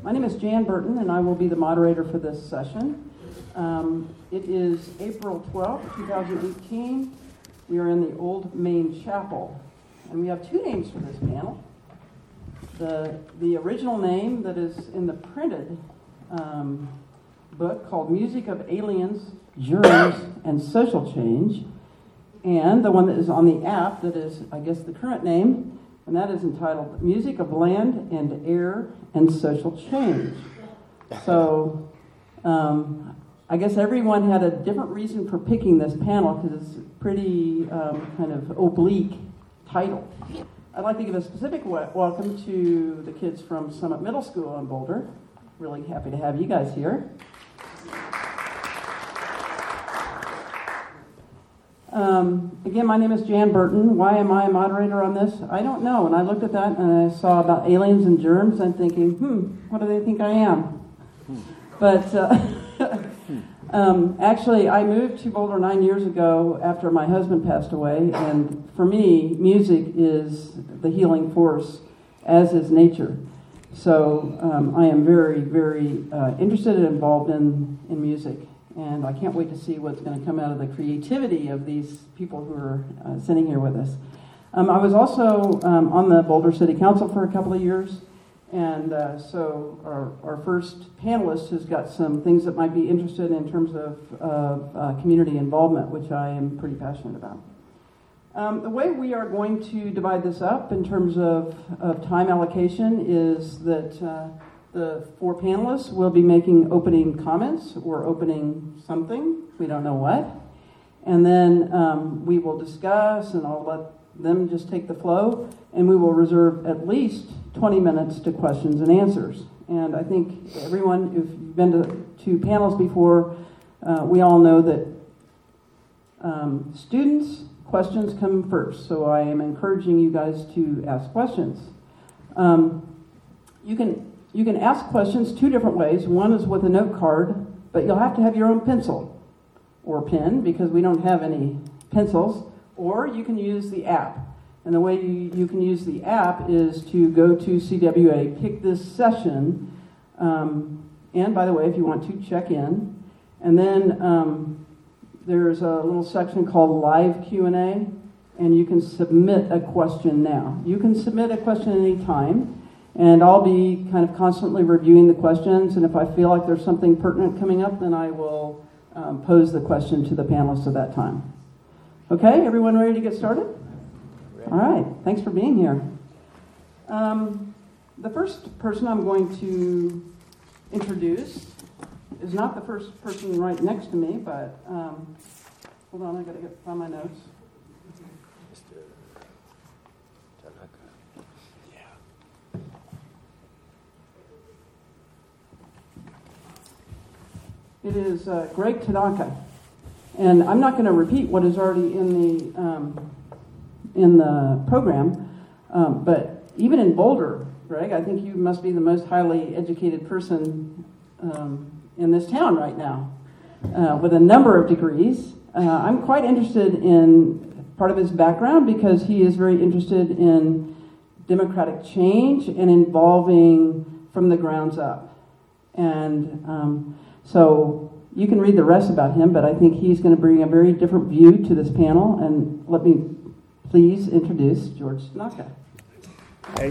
My name is Jan Burton, and I will be the moderator for this session. It is April 12th, 2018. We are in the Old Main Chapel, and we have two names for this panel. The original name that is in the printed book called Music of Aliens, Germs, and Social Change, and the one that is on the app that is, I guess, the current name, and that is entitled Music of Land and Air and Social Change. So I guess everyone had a different reason for picking this panel because it's a pretty kind of oblique title. I'd like to give a specific welcome to the kids from Summit Middle School in Boulder. Really happy to have you guys here. Again, my name is Jan Burton. Why am I a moderator on this? I don't know. And I looked at that and I saw about aliens and germs. I'm thinking, what do they think I am? But actually, I moved to Boulder 9 years ago after my husband passed away. And for me, music is the healing force, as is nature. So I am very, very interested and involved in music. And I can't wait to see what's going to come out of the creativity of these people who are sitting here with us. I was also on the Boulder City Council for a couple of years. And so our first panelist has got some things that might be interested in terms of community involvement, which I am pretty passionate about. The way we are going to divide this up in terms of time allocation is that the four panelists will be making opening comments or opening something, we don't know what, and then we will discuss, and I'll let them just take the flow, and we will reserve at least 20 minutes to questions and answers. And I think everyone, if you've been to panels before, we all know that students' questions come first, so I am encouraging you guys to ask questions. You can ask questions two different ways. One is with a note card, but you'll have to have your own pencil or pen because we don't have any pencils, or you can use the app. And the way you can use the app is to go to CWA, pick this session, and by the way, if you want to, check in. And then there's a little section called Live Q&A, and you can submit a question now. You can submit a question any time. And I'll be kind of constantly reviewing the questions, and if I feel like there's something pertinent coming up, then I will pose the question to the panelists at that time. Okay, everyone ready to get started? All right, thanks for being here. The first person I'm going to introduce is not the first person right next to me, but hold on, I got to find my notes. It is Greg Tanaka, and I'm not going to repeat what is already in the program, but even in Boulder, Greg, I think you must be the most highly educated person in this town right now, with a number of degrees. I'm quite interested in part of his background because he is very interested in democratic change and involving from the grounds up, and so you can read the rest about him, but I think he's going to bring a very different view to this panel. And let me please introduce George Tanaka. Hey.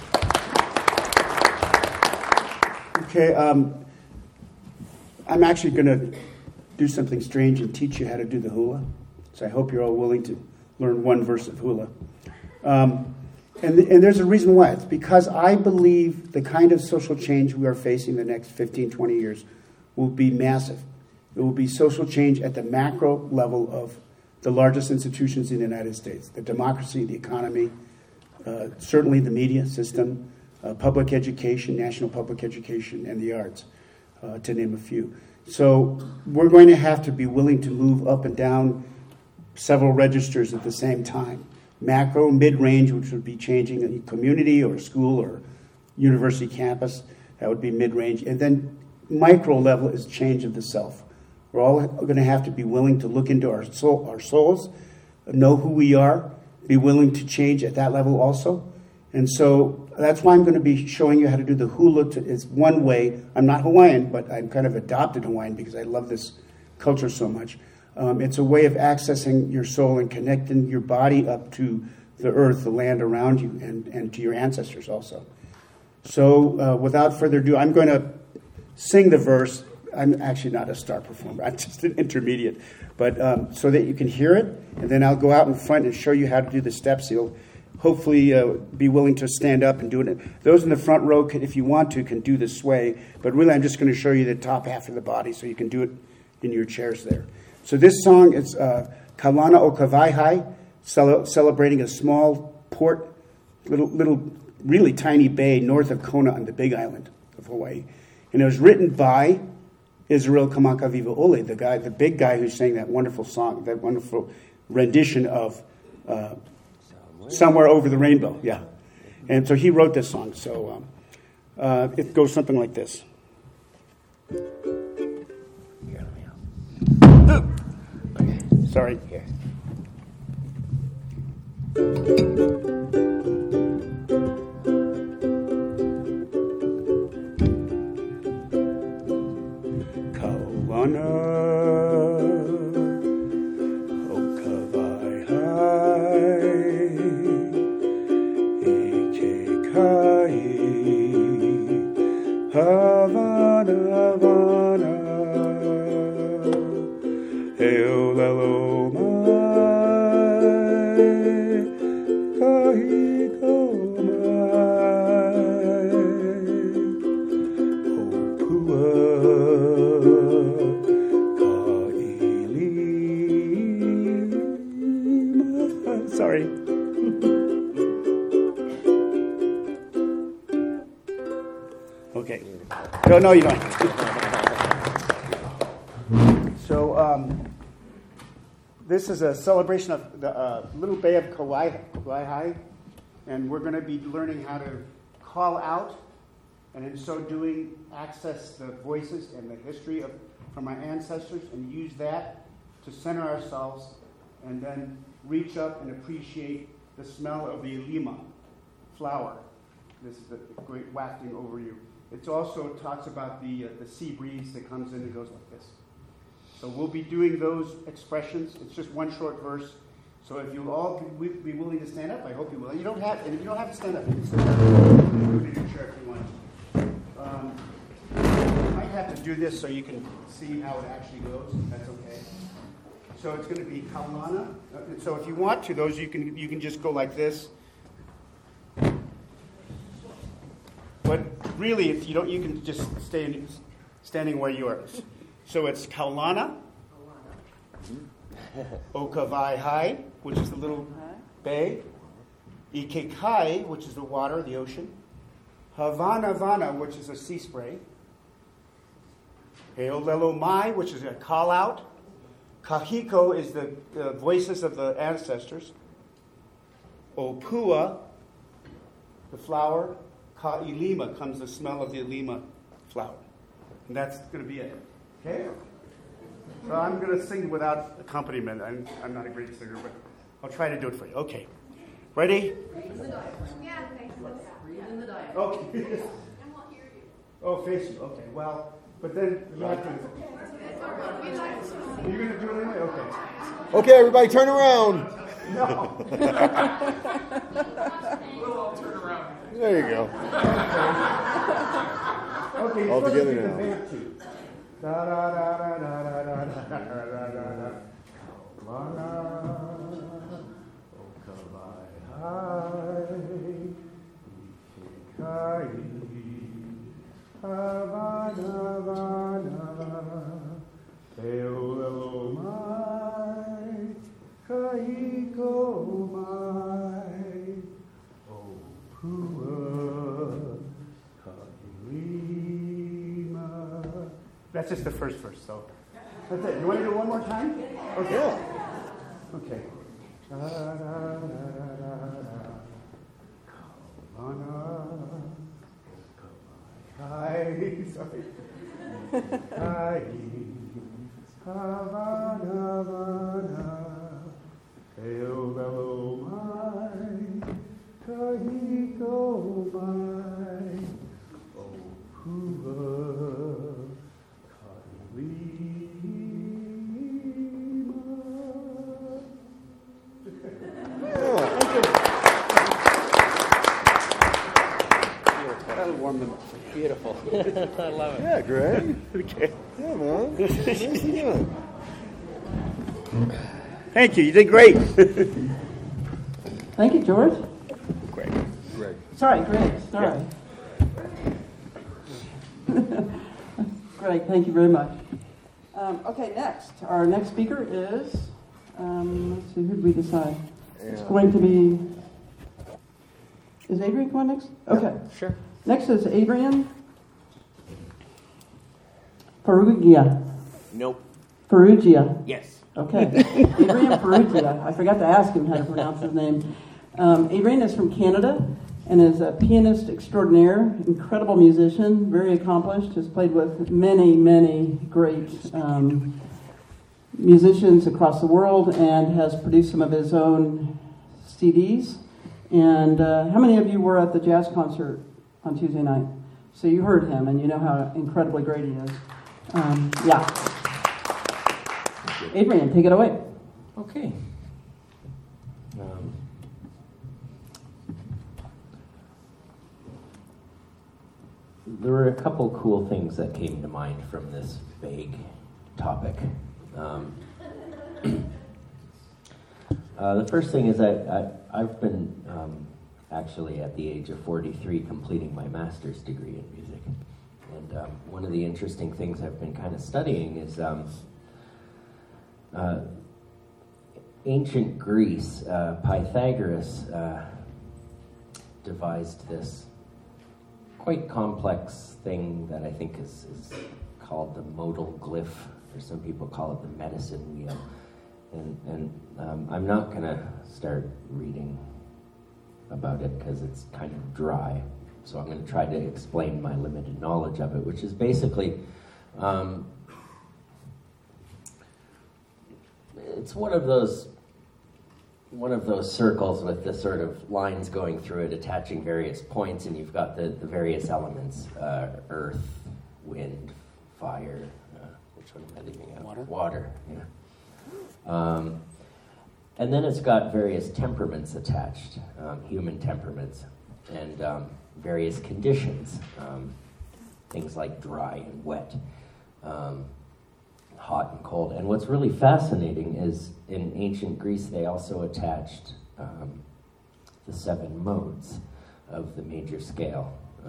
Okay, I'm actually going to do something strange and teach you how to do the hula. So I hope you're all willing to learn one verse of hula. And there's a reason why. It's because I believe the kind of social change we are facing the next 15, 20 years will be massive. It will be social change at the macro level of the largest institutions in the United States, the democracy, the economy, certainly the media system, public education, national public education, and the arts, to name a few. So we're going to have to be willing to move up and down several registers at the same time. Macro, mid-range, which would be changing a community or a school or university campus, that would be mid-range, and then micro level is change of the self. We're all going to have to be willing to look into our souls, know who we are, be willing to change at that level also. And so that's why I'm going to be showing you how to do the hula. It's one way. I'm not Hawaiian, but I'm kind of adopted Hawaiian because I love this culture so much. It's a way of accessing your soul and connecting your body up to the earth, the land around you, and to your ancestors also. So without further ado, I'm going to sing the verse. I'm actually not a star performer. I'm just an intermediate. But so that you can hear it, and then I'll go out in front and show you how to do the steps. You'll hopefully be willing to stand up and do it. Those in the front row, if you want to, can do the sway. But really, I'm just going to show you the top half of the body so you can do it in your chairs there. So this song is Kaulana o Kawaihai, celebrating a small port, little, really tiny bay north of Kona on the Big Island of Hawaii. And it was written by Israel Kamakawiwa Ole, the big guy who sang that wonderful song, that wonderful rendition of Somewhere Over the Rainbow. Yeah. And so he wrote this song. So it goes something like this. Sorry. Here. Kaulana o Kawaihai Ike kai Havana Havana Heolelo mai Kahiko mai Opua Kailima. Sorry. Okay. No, you don't. So, this is a celebration of the little bay of Kauai, and we're going to be learning how to call out, and in so doing, access the voices and the history from our ancestors, and use that to center ourselves, and then reach up and appreciate the smell of the lima flower. This is the great wafting over you. It also talks about the sea breeze that comes in and goes like this. So we'll be doing those expressions. It's just one short verse. So if you'll all be willing to stand up, I hope you will. You don't have, and if you don't have to stand up, you can sit down. Move in your chair if you want. You might have to do this so you can see how it actually goes. If that's okay. So it's going to be Kaulana. So if you want to, those you can just go like this. But really, if you don't, you can just stay standing where you are. So it's Kaulana, o Kawaihai, which is the little bay, Ike kai, which is the water, the ocean, Havana Vana, which is a sea spray, Heolelo mai, which is a call out, Kahiko is the voices of the ancestors, Opua, the flower, Ka'ilima comes the smell of the lima flower. And that's going to be it. Okay? So I'm going to sing without accompaniment. I'm not a great singer, but I'll try to do it for you. Okay. Ready? Breathe in the diaphragm. Yeah, breathe in the diaphragm. Okay. And we'll hear you. Oh, face you. Okay. Well, but then you have to. You're going to do it anyway? Okay. Okay, everybody, turn around. No. We'll all turn around. There you go. Okay. All together now. Da da da da da da da da da. Kaulana, o Kawaihai, Ike kai, Havana Vana, Heolelo mai, Kahiko mai, Opua Kailima. That's just the first verse, so that's it. You want to do it one more time? Okay. Yeah. Okay. Kaulana, sorry. Kai, Havana, Havana, Heolelo mai, Kahiko mai. Beautiful. I love it. Yeah, Greg. Okay. Yeah, man. Nicely done. Thank you. You did great. Thank you, George. Great. Greg. Sorry, Greg. Sorry. Greg, thank you very much. Okay, next. Our next speaker is, let's see, who did we decide? It's going to be, is Adrian going next? Okay. Sure. Next is Adrian Perugia. Nope. Perugia. Yes. Okay. Adrian Perugia. I forgot to ask him how to pronounce his name. Adrian is from Canada and is a pianist extraordinaire, incredible musician, very accomplished, has played with many, many great musicians across the world and has produced some of his own CDs. And how many of you were at the jazz concert on Tuesday night? So you heard him and you know how incredibly great he is. Yeah. Adrian, take it away. Okay. There were a couple cool things that came to mind from this vague topic. The first thing is I've been actually at the age of 43 completing my master's degree in music. And one of the interesting things I've been kind of studying is ancient Greece. Pythagoras devised this quite complex thing that I think is called the modal glyph, or some people call it the medicine wheel. And I'm not going to start reading about it because it's kind of dry. So I'm going to try to explain my limited knowledge of it, which is basically, it's one of those circles with the sort of lines going through it, attaching various points, and you've got the various elements, earth, wind, fire, which one am I leaving out? Water, yeah. And then it's got various temperaments attached, human temperaments, and various conditions, things like dry and wet, hot and cold. And what's really fascinating is in ancient Greece they also attached the 7 modes of the major scale,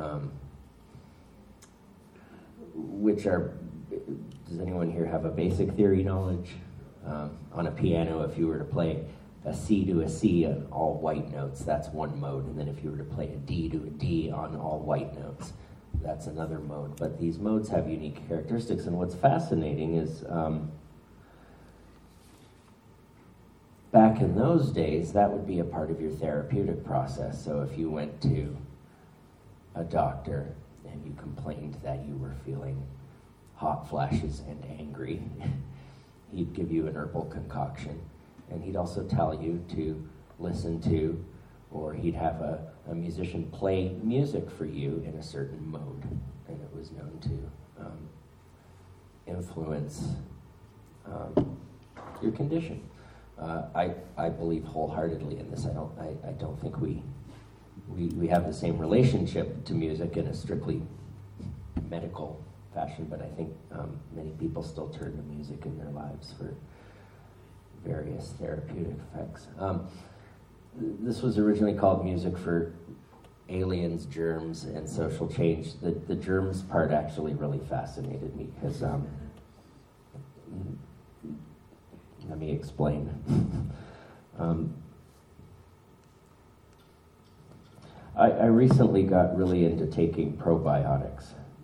which are, does anyone here have a basic theory knowledge? On a piano, if you were to play a C to a C on all white notes, that's one mode. And then if you were to play a D to a D on all white notes, that's another mode. But these modes have unique characteristics. And what's fascinating is back in those days, that would be a part of your therapeutic process. So if you went to a doctor and you complained that you were feeling hot flashes and angry, he'd give you an herbal concoction, and he'd also tell you to listen to, or he'd have a musician play music for you in a certain mode, and it was known to influence your condition. I believe wholeheartedly in this. I don't think we have the same relationship to music in a strictly medical fashion, but I think many people still turn to music in their lives for various therapeutic effects. This was originally called Music for Aliens, Germs, and Social Change. The germs part actually really fascinated me because, let me explain. I recently got really into taking probiotics.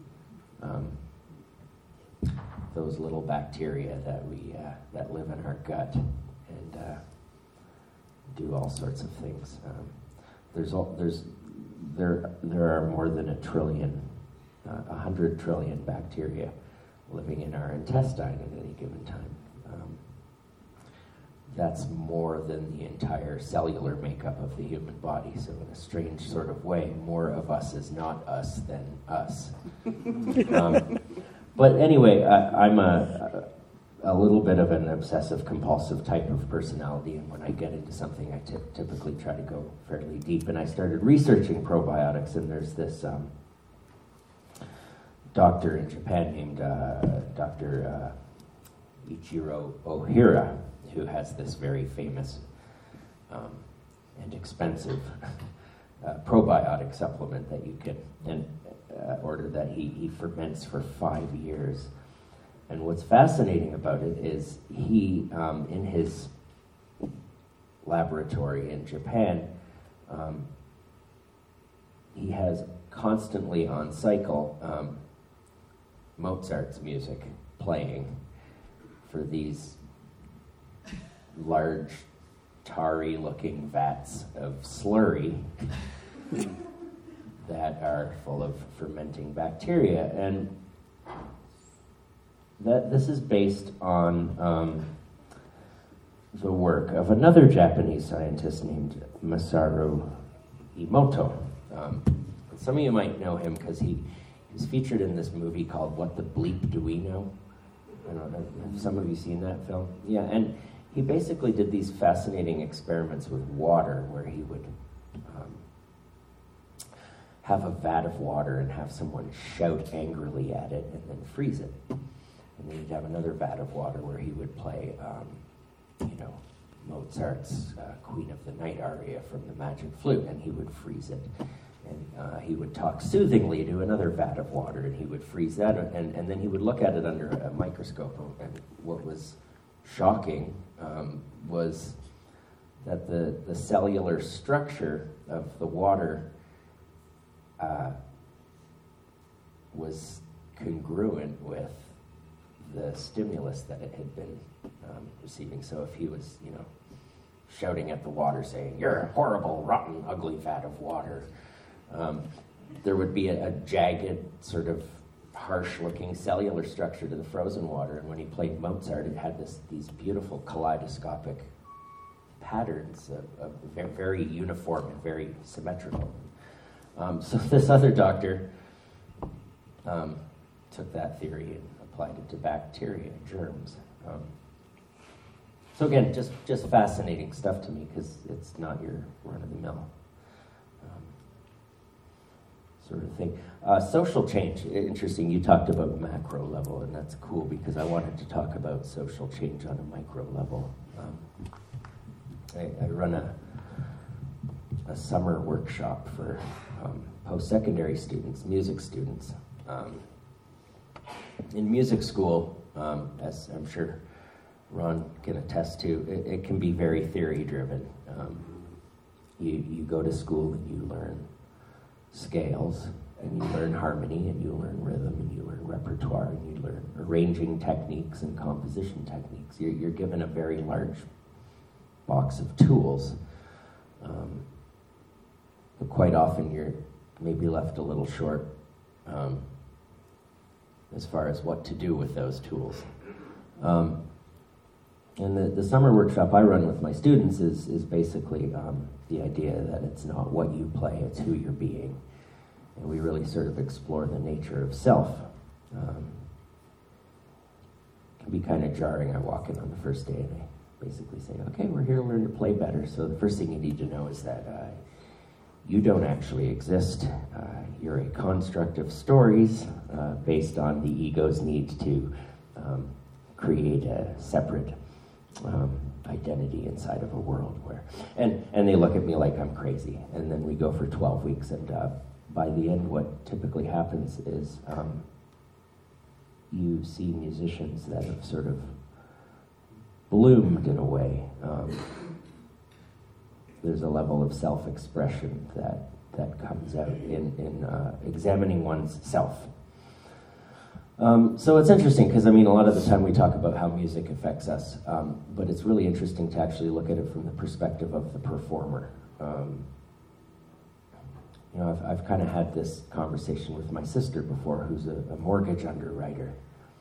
Those little bacteria that that live in our gut and do all sorts of things. There are more than 100 trillion bacteria living in our intestine at any given time. That's more than the entire cellular makeup of the human body. So in a strange sort of way, more of us is not us than us. But anyway, I'm a little bit of an obsessive-compulsive type of personality, and when I get into something, I typically try to go fairly deep. And I started researching probiotics, and there's this doctor in Japan named Dr. Ichiro Ohira, who has this very famous and expensive probiotic supplement that you can order that he ferments for 5 years. And what's fascinating about it is he, in his laboratory in Japan, he has constantly on cycle Mozart's music playing for these large, tarry-looking vats of slurry that are full of fermenting bacteria. And this is based on the work of another Japanese scientist named Masaru Emoto. Some of you might know him because he was featured in this movie called What the Bleep Do We Know? I don't know, have some of you seen that film? Yeah, and he basically did these fascinating experiments with water where he would have a vat of water and have someone shout angrily at it and then freeze it. And then he'd have another vat of water where he would play, Mozart's Queen of the Night aria from the Magic Flute, and he would freeze it. And he would talk soothingly to another vat of water, and he would freeze that, and then he would look at it under a microscope. And what was shocking was that the cellular structure of the water was congruent with the stimulus that it had been receiving. So if he was, shouting at the water saying, "You're a horrible, rotten, ugly vat of water," there would be a jagged, sort of harsh-looking cellular structure to the frozen water. And when he played Mozart, it had these beautiful kaleidoscopic patterns of very uniform and very symmetrical. So this other doctor took that theory and applied it to bacteria, germs. So again, just fascinating stuff to me because it's not your run-of-the-mill sort of thing. Social change, interesting. You talked about macro level, and that's cool because I wanted to talk about social change on a micro level. I run a summer workshop for post-secondary students, music students. In music school, as I'm sure Ron can attest to, it can be very theory-driven. You go to school and you learn scales, and you learn harmony, and you learn rhythm, and you learn repertoire, and you learn arranging techniques and composition techniques. You're given a very large box of tools, but quite often you're maybe left a little short as far as what to do with those tools. And the summer workshop I run with my students is basically the idea that it's not what you play, it's who you're being. And we really sort of explore the nature of self. It can be kind of jarring. I walk in on the first day and I basically say, okay, we're here to learn to play better. So the first thing you need to know is that you don't actually exist. You're a construct of stories based on the ego's need to create a separate identity inside of a world where, and they look at me like I'm crazy. And then we go for 12 weeks, and by the end, what typically happens is you see musicians that have sort of bloomed in a way. There's a level of self-expression that comes out in examining one's self. So it's interesting because, a lot of the time we talk about how music affects us, but it's really interesting to actually look at it from the perspective of the performer. I've kind of had this conversation with my sister before, who's a mortgage underwriter.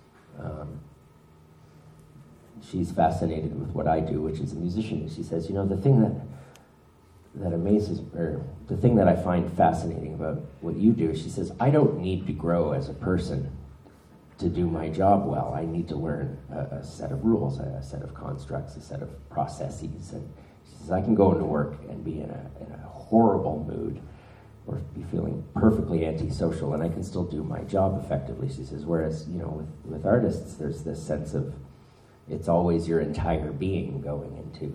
She's fascinated with what I do, which is a musician. She says, the thing that amazes, or the thing that I find fascinating about what you do, she says, I don't need to grow as a person to do my job well. I need to learn a set of rules, a set of constructs, a set of processes. And she says, I can go into work and be in a horrible mood or be feeling perfectly antisocial, and I can still do my job effectively, she says. Whereas, with artists, there's this sense of it's always your entire being going into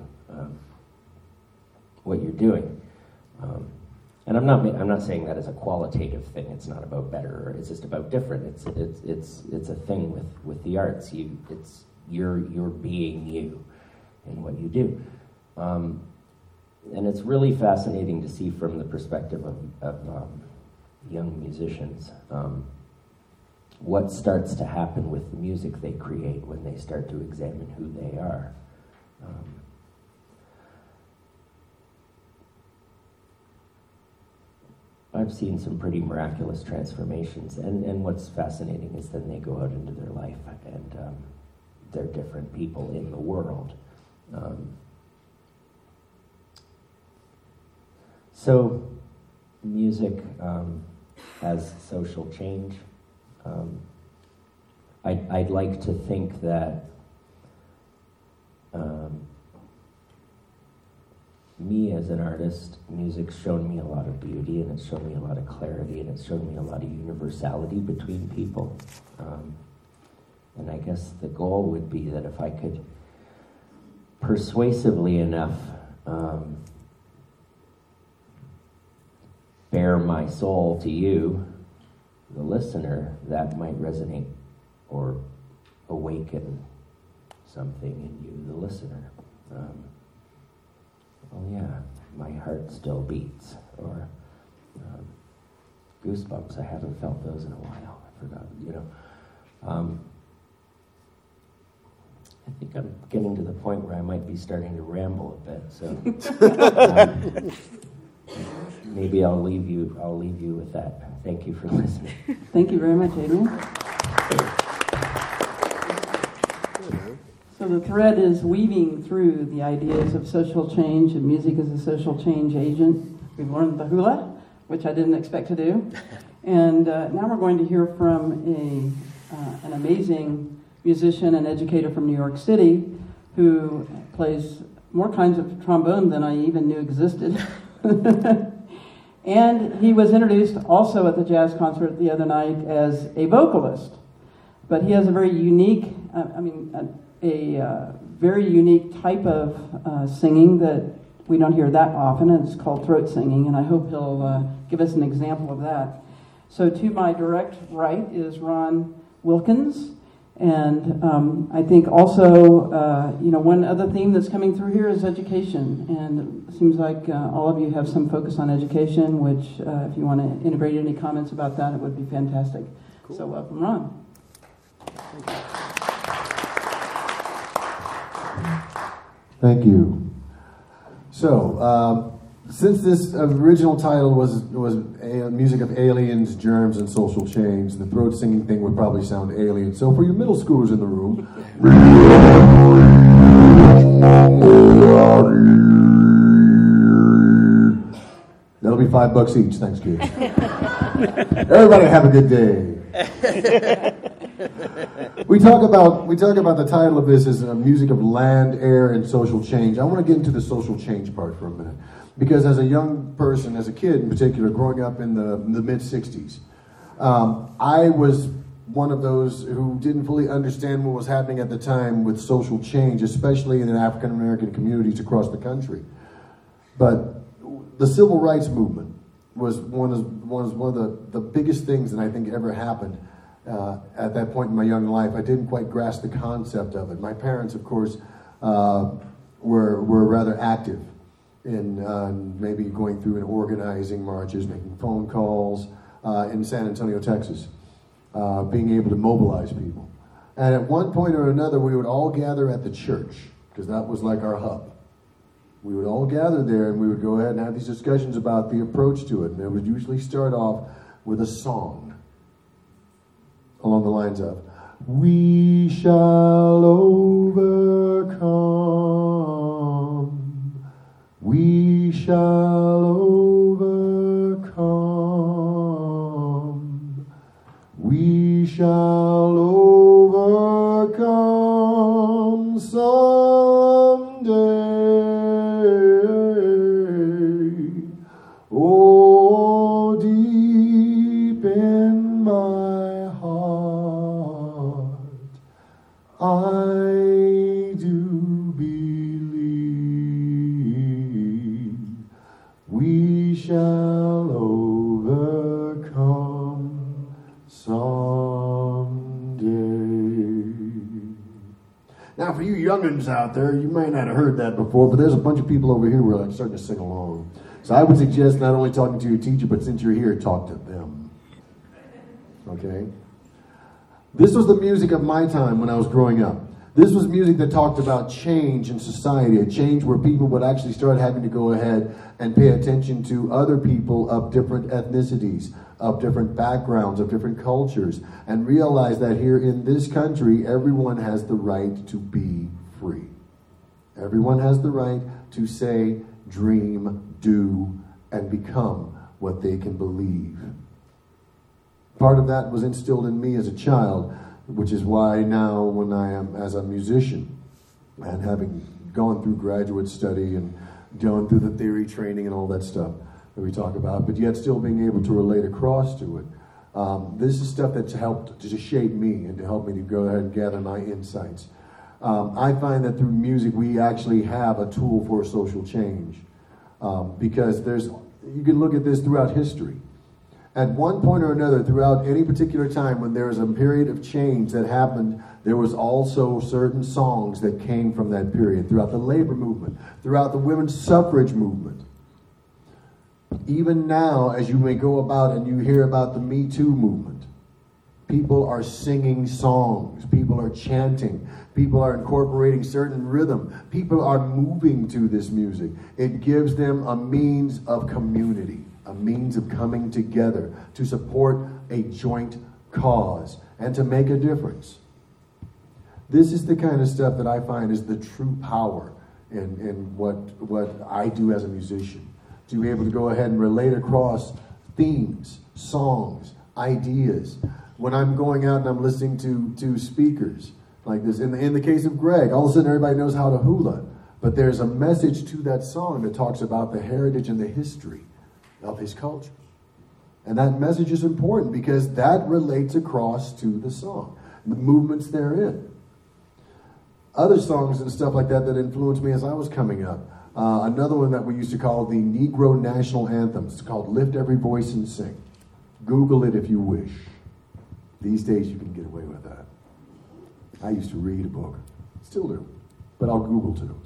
what you're doing. And I'm not saying that as a qualitative thing. It's not about better, or it's just about different. It's a thing with the arts. You're being you in what you do. And it's really fascinating to see from the perspective of young musicians what starts to happen with the music they create when they start to examine who they are. I've seen some pretty miraculous transformations, and what's fascinating is then they go out into their life and they're different people in the world. So, music as social change. I'd like to think that me as an artist, music's shown me a lot of beauty, and it's shown me a lot of clarity, and it's shown me a lot of universality between people. And I guess the goal would be that if I could persuasively enough bare my soul to you, the listener, that might resonate or awaken something in you, the listener. Oh yeah, my heart still beats, or goosebumps. I haven't felt those in a while. I forgot, I think I'm getting to the point where I might be starting to ramble a bit. So maybe I'll leave you with that. Thank you for listening. Thank you very much, Adrian. So the thread is weaving through the ideas of social change, and music as a social change agent. We've learned the hula, which I didn't expect to do. And now we're going to hear from an amazing musician and educator from New York City who plays more kinds of trombone than I even knew existed. And he was introduced also at the jazz concert the other night as a vocalist. But he has a very unique, very unique type of singing that we don't hear that often, and it's called throat singing, and I hope he'll give us an example of that. So to my direct right is Ron Wilkins, and I think also, one other theme that's coming through here is education, and it seems like all of you have some focus on education, which if you want to integrate any comments about that, it would be fantastic. Cool. So welcome, Ron. Thank you. So, since this original title was music of aliens, germs, and social change, the throat singing thing would probably sound alien. So, for you middle schoolers in the room, that'll be $5 each. Thanks, kids. Everybody have a good day. We talk about the title of this as music of land, air, and social change. I want to get into the social change part for a minute, because as a young person, as a kid in particular, growing up in the mid-'60s, I was one of those who didn't fully understand what was happening at the time with social change, especially in the African American communities across the country. But the civil rights movement was one of the biggest things that I think ever happened. At that point in my young life, I didn't quite grasp the concept of it. My parents, of course, were rather active in maybe going through and organizing marches, making phone calls in San Antonio, Texas, being able to mobilize people. And at one point or another, we would all gather at the church, because that was like our hub. We would all gather there, and we would go ahead and have these discussions about the approach to it. And it would usually start off with a song along the lines of, "We shall overcome. We shall overcome. We shall overcome someday. Oh, I do believe we shall overcome someday. Now, for you young'uns out there, you might not have heard that before, but there's a bunch of people over here who are starting to sing along. So I would suggest not only talking to your teacher, but since you're here, talk to them. Okay? This was the music of my time when I was growing up. This was music that talked about change in society, a change where people would actually start having to go ahead and pay attention to other people of different ethnicities, of different backgrounds, of different cultures, and realize that here in this country, everyone has the right to be free. Everyone has the right to say, dream, do, and become what they can believe. Part of that was instilled in me as a child, which is why now when I am as a musician and having gone through graduate study and going through the theory training and all that stuff that we talk about, but yet still being able to relate across to it. This is stuff that's helped to shape me and to help me to go ahead and gather my insights. I find that through music we actually have a tool for social change because you can look at this throughout history. At one point or another, throughout any particular time when there was a period of change that happened, there was also certain songs that came from that period. Throughout the labor movement, throughout the women's suffrage movement. Even now, as you may go about and you hear about the Me Too movement, people are singing songs, people are chanting, people are incorporating certain rhythm, people are moving to this music. It gives them a means of community, a means of coming together to support a joint cause and to make a difference. This is the kind of stuff that I find is the true power in what I do as a musician. To be able to go ahead and relate across themes, songs, ideas. When I'm going out and I'm listening to speakers like this, in the case of Greg, all of a sudden everybody knows how to hula. But there's a message to that song that talks about the heritage and the history of his culture. And that message is important because that relates across to the song, the movements therein. Other songs and stuff like that influenced me as I was coming up. Another one that we used to call the Negro National Anthems. It's called Lift Every Voice and Sing. Google it if you wish. These days you can get away with that. I used to read a book. Still do. But I'll Google too.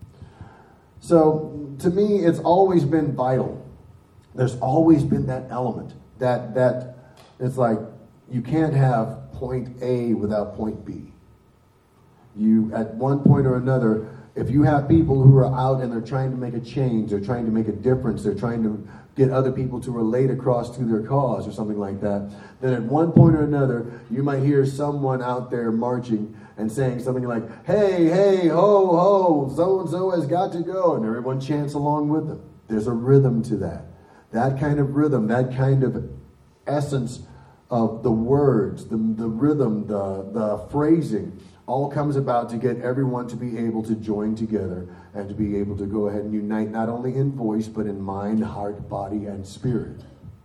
So to me, it's always been vital. There's always been that element. That it's like you can't have point A without point B. You, at one point or another, if you have people who are out and they're trying to make a change, they're trying to make a difference, they're trying to get other people to relate across to their cause or something like that, then at one point or another, you might hear someone out there marching and saying something like, hey, hey, ho, ho, so-and-so has got to go, and everyone chants along with them. There's a rhythm to that. That kind of rhythm, that kind of essence of the words, the rhythm, the phrasing, all comes about to get everyone to be able to join together and to be able to go ahead and unite not only in voice, but in mind, heart, body, and spirit.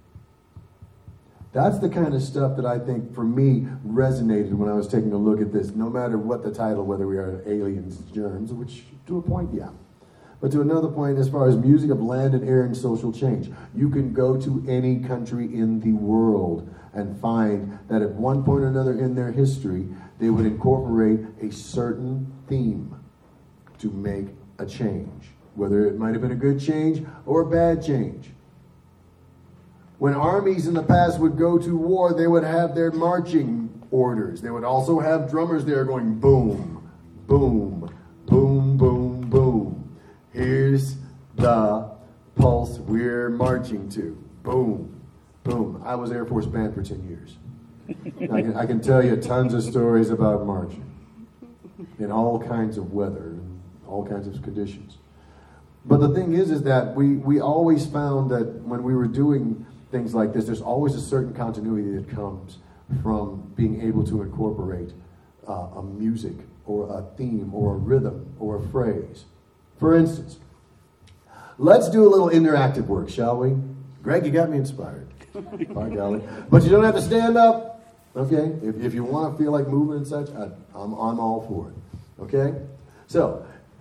That's the kind of stuff that I think, for me, resonated when I was taking a look at this, no matter what the title, whether we are aliens, germs, which to a point, yeah. But to another point, as far as music of land and air and social change, you can go to any country in the world and find that at one point or another in their history, they would incorporate a certain theme to make a change, whether it might have been a good change or a bad change. When armies in the past would go to war, they would have their marching orders. They would also have drummers there going boom, boom, boom, boom, boom. Here's the pulse we're marching to. Boom, boom. I was Air Force Band for 10 years. I can tell you tons of stories about marching in all kinds of weather and all kinds of conditions. But the thing is that we always found that when we were doing things like this, there's always a certain continuity that comes from being able to incorporate a music or a theme or a rhythm or a phrase. For instance, let's do a little interactive work, shall we? Greg, you got me inspired. By golly. But you don't have to stand up. Okay? If you want to feel like moving and such, I'm all for it. Okay? So,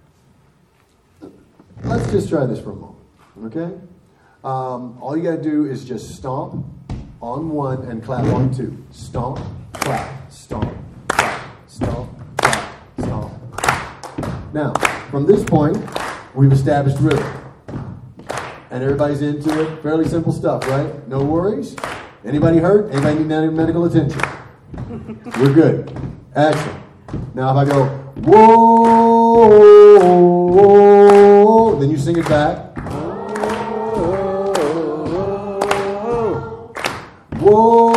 let's just try this for a moment. Okay? All you got to do is just stomp on one and clap on two. Stomp, clap, stomp, clap, stomp, clap, stomp. Now, from this point, we've established rhythm. And everybody's into it. Fairly simple stuff, right? No worries? Anybody hurt? Anybody need any medical attention? We're good. Excellent. Now if I go, whoa, then you sing it back. Whoa.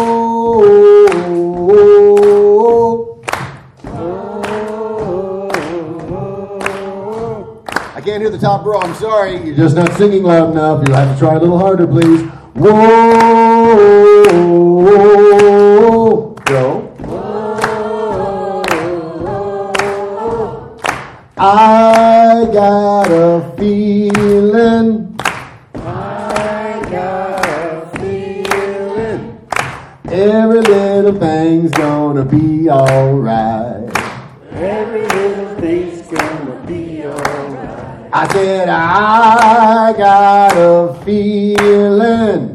I can't hear the top row. I'm sorry. You're just not singing loud enough. You'll have to try a little harder, please. Whoa. Go. I got a feeling. Every little thing's gonna be alright. Every little thing's gonna be alright. I said, I got a feeling.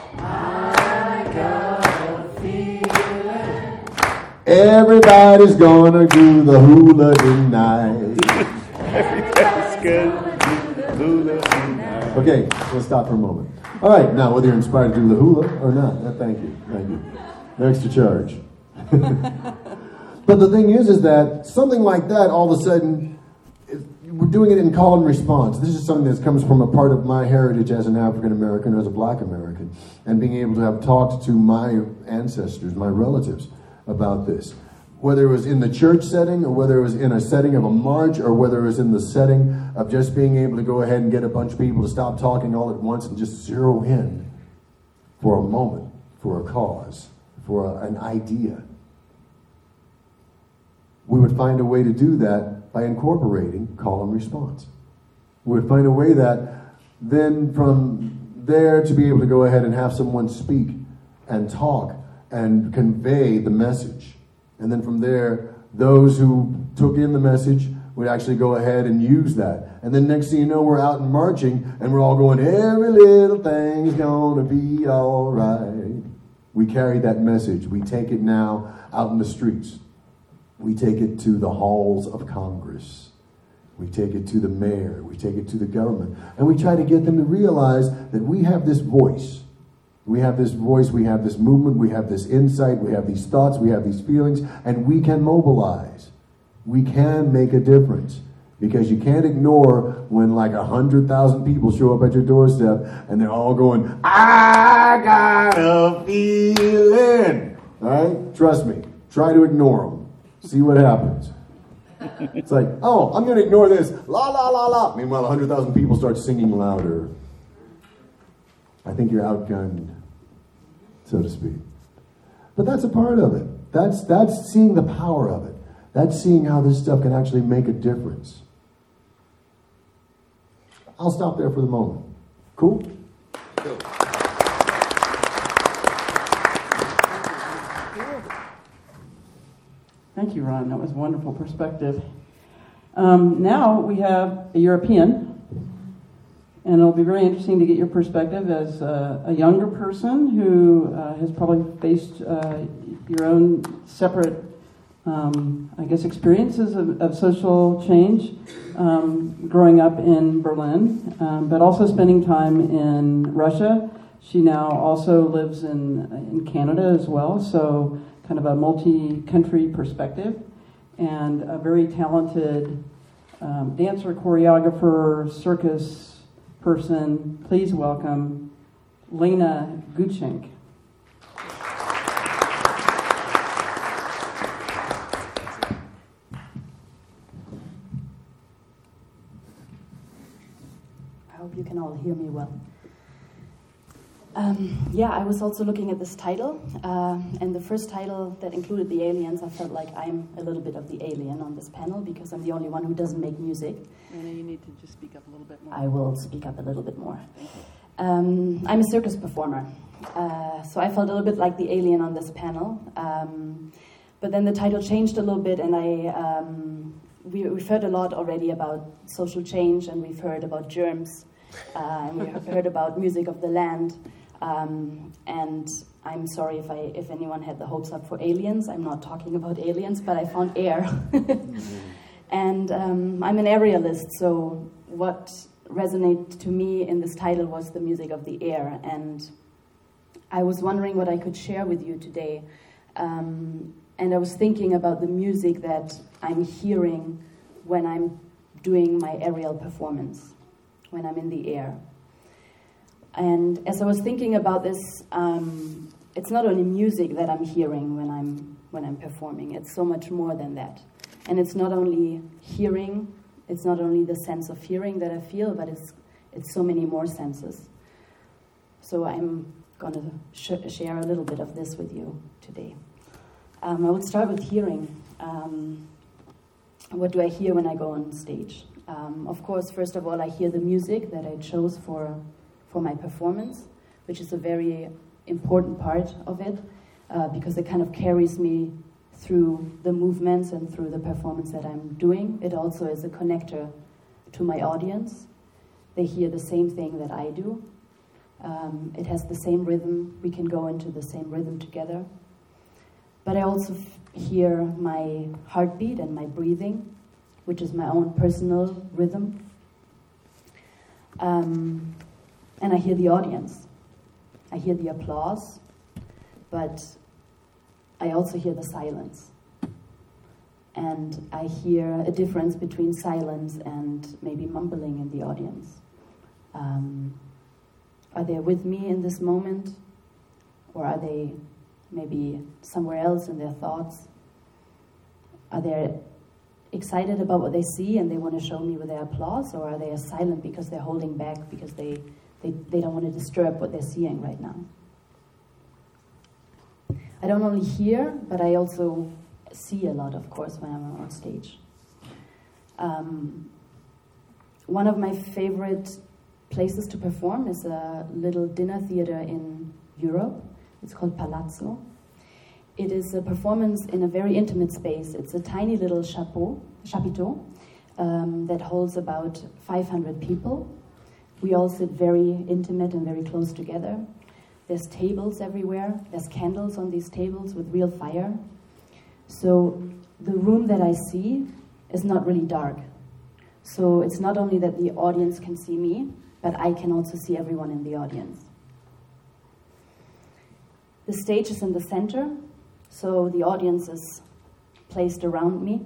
Everybody's gonna do the hula tonight. Everybody's gonna do the hula tonight. Okay, let's stop for a moment. All right, now whether you're inspired to do the hula or not, thank you. No extra charge. But the thing is that something like that, all of a sudden, we're doing it in call and response. This is something that comes from a part of my heritage as an African American, as a Black American, and being able to have talked to my ancestors, my relatives, about this. Whether it was in the church setting, or whether it was in a setting of a march, or whether it was in the setting of just being able to go ahead and get a bunch of people to stop talking all at once and just zero in for a moment, for a cause, for an idea. We would find a way to do that by incorporating call and response. We would find a way that then from there to be able to go ahead and have someone speak and talk and convey the message. And then from there, those who took in the message would actually go ahead and use that. And then next thing you know, we're out and marching, and we're all going, every little thing's gonna be all right. We carry that message. We take it now out in the streets. We take it to the halls of Congress. We take it to the mayor. We take it to the government. And we try to get them to realize that we have this voice. We have this voice, we have this movement, we have this insight, we have these thoughts, we have these feelings, and we can mobilize. We can make a difference. Because you can't ignore when like 100,000 people show up at your doorstep and they're all going, I got a feeling. All right? Trust me. Try to ignore them. See what happens. It's like, oh, I'm going to ignore this. La, la, la, la. Meanwhile, 100,000 people start singing louder. I think you're outgunned, so to speak. But that's a part of it. That's seeing the power of it. That's seeing how this stuff can actually make a difference. I'll stop there for the moment. Cool? Cool. Thank you, Ron. That was a wonderful perspective. Now we have a European. And it'll be very interesting to get your perspective as a younger person who has probably faced your own separate, experiences of social change growing up in Berlin, but also spending time in Russia. She now also lives in Canada as well, so kind of a multi-country perspective, and a very talented dancer, choreographer, circus person. Please welcome Lena Gutschenk. I hope you can all hear me well. Yeah, I was also looking at this title, and the first title that included the aliens, I felt like I'm a little bit of the alien on this panel because I'm the only one who doesn't make music. Anna, you need to just speak up a little bit more. I will speak up a little bit more. I'm a circus performer, so I felt a little bit like the alien on this panel. But then the title changed a little bit, and we've heard a lot already about social change, and we've heard about germs, and we've heard about music of the land. And I'm sorry if anyone had the hopes up for aliens. I'm not talking about aliens, but I found air. And I'm an aerialist, so what resonated to me in this title was the music of the air. And I was wondering what I could share with you today. And I was thinking about the music that I'm hearing when I'm doing my aerial performance, when I'm in the air. And as I was thinking about this, it's not only music that I'm hearing when I'm performing. It's so much more than that. And it's not only hearing, it's not only the sense of hearing that I feel, but it's so many more senses. So I'm going to share a little bit of this with you today. I would start with hearing. What do I hear when I go on stage? Of course, first of all, I hear the music that I chose for my performance, which is a very important part of it, because it kind of carries me through the movements and through the performance that I'm doing. It also is a connector to my audience. They hear the same thing that I do. It has the same rhythm. We can go into the same rhythm together. But I also hear my heartbeat and my breathing, which is my own personal rhythm. And I hear the audience. I hear the applause, but I also hear the silence. And I hear a difference between silence and maybe mumbling in the audience. Are they with me in this moment? Or are they maybe somewhere else in their thoughts? Are they excited about what they see and they want to show me with their applause? Or are they silent because they're holding back, because they don't want to disturb what they're seeing right now? I don't only hear, but I also see a lot, of course, when I'm on stage. One of my favorite places to perform is a little dinner theater in Europe. It's called Palazzo. It is a performance in a very intimate space. It's a tiny little chapiteau that holds about 500 people. We all sit very intimate and very close together. There's tables everywhere. There's candles on these tables with real fire. So the room that I see is not really dark. So it's not only that the audience can see me, but I can also see everyone in the audience. The stage is in the center, so the audience is placed around me.